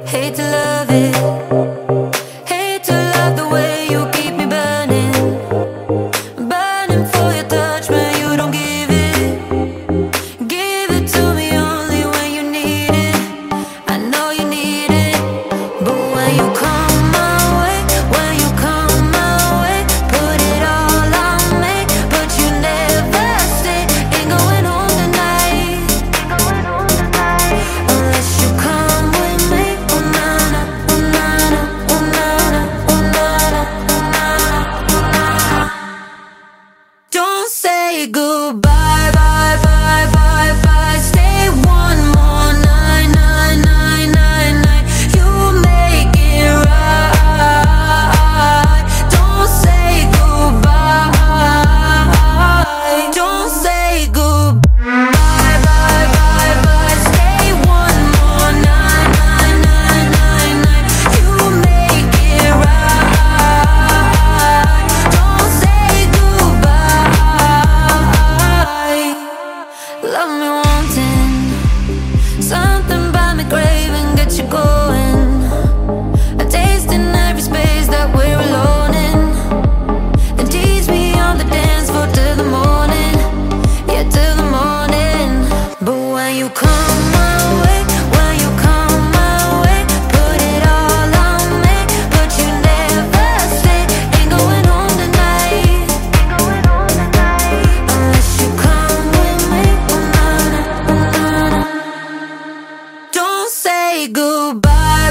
Hate to love it, hate to love the way you keep me burning, burning for your touch when you don't give it. Give it to me only when you need it. I know you need it, but when you come my way, when you come my way, put it all on me, but you never stay. Ain't going home tonight, unless you come with me. Oh na na, oh na na, oh na na, oh na na, oh na na. Don't say goodbye, bye, bye, bye, bye. Stay one more night, night, night, night, night. You make it right. Don't say goodbye. Don't say goodbye, bye, bye, bye. Stay one more night, night, night, night, night. You make it right. Don't say goodbye. Love me wanting, something about me craving, get you going. A taste in every space that we're alone in. Then tease me on the dance floor till the morning, yeah, till the morning. But when you come my way, when you come my way, put it all on me, but you never stay. Ain't going home tonight, unless you come with me. Oh na na, oh na na. Don't say goodbye.